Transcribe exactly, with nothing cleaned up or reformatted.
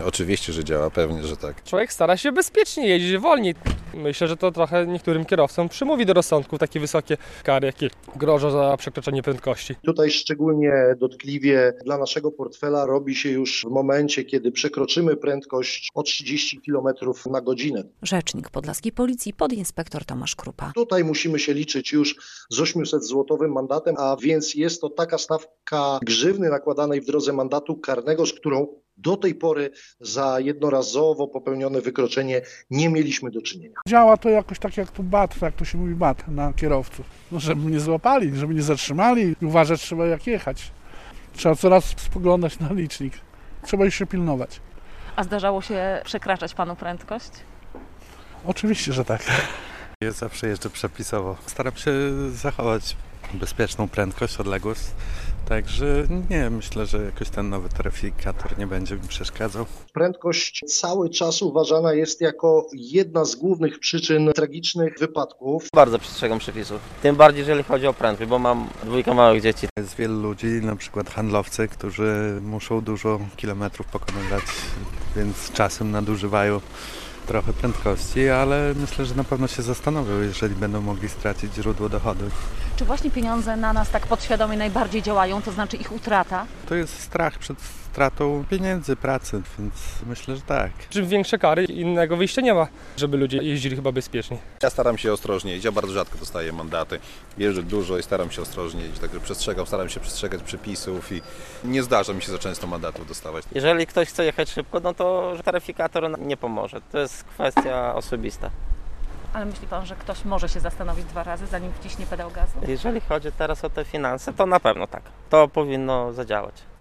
Oczywiście, że działa, pewnie, że tak. Człowiek stara się bezpiecznie jeździć, wolniej. Myślę, że to trochę niektórym kierowcom przymówi do rozsądku takie wysokie kary, jakie grożą za przekroczenie prędkości. Tutaj szczególnie dotkliwie dla naszego portfela robi się już w momencie, kiedy przekroczymy prędkość o trzydzieści kilometrów na godzinę. Rzecznik podlaskiej policji, podinspektor Tomasz Krupa. Tutaj musimy się liczyć już z osiemset złotowym mandatem, a więc jest to taka stawka grzywny nakładanej w drodze mandatu karnego, z którą do tej pory za jednorazowo popełnione wykroczenie nie mieliśmy do czynienia. Działa to jakoś tak jak tu bat, jak to się mówi bat na kierowców. No, żeby mnie złapali, żeby mnie zatrzymali i uważać trzeba jak jechać. Trzeba coraz spoglądać na licznik. Trzeba już się pilnować. A zdarzało się przekraczać panu prędkość? Oczywiście, że tak. Ja zawsze jeżdżę przepisowo. Staram się zachować bezpieczną prędkość, odległość. Także nie, myślę, że jakoś ten nowy taryfikator nie będzie mi przeszkadzał. Prędkość cały czas uważana jest jako jedna z głównych przyczyn tragicznych wypadków. Bardzo przestrzegam przepisów, tym bardziej jeżeli chodzi o prędkość, bo mam dwójkę małych dzieci. Jest wielu ludzi, na przykład handlowcy, którzy muszą dużo kilometrów pokonywać, więc czasem nadużywają trochę prędkości, ale myślę, że na pewno się zastanowią, jeżeli będą mogli stracić źródło dochodu. Czy właśnie pieniądze na nas tak podświadomie najbardziej działają, to znaczy ich utrata? To jest strach przed stratą pieniędzy, pracy, więc myślę, że tak. Czym większe kary, innego wyjścia nie ma, żeby ludzie jeździli chyba bezpiecznie. Ja staram się ostrożnie jeździć, ja bardzo rzadko dostaję mandaty. Jeżdżę dużo i staram się ostrożnie jeździć, także przestrzegam, staram się przestrzegać przepisów i nie zdarza mi się za często mandatów dostawać. Jeżeli ktoś chce jechać szybko, no to taryfikator nie pomoże. To jest kwestia osobista. Ale myśli pan, że ktoś może się zastanowić dwa razy, zanim wciśnie pedał gazu? Jeżeli chodzi teraz o te finanse, to na pewno tak. To powinno zadziałać.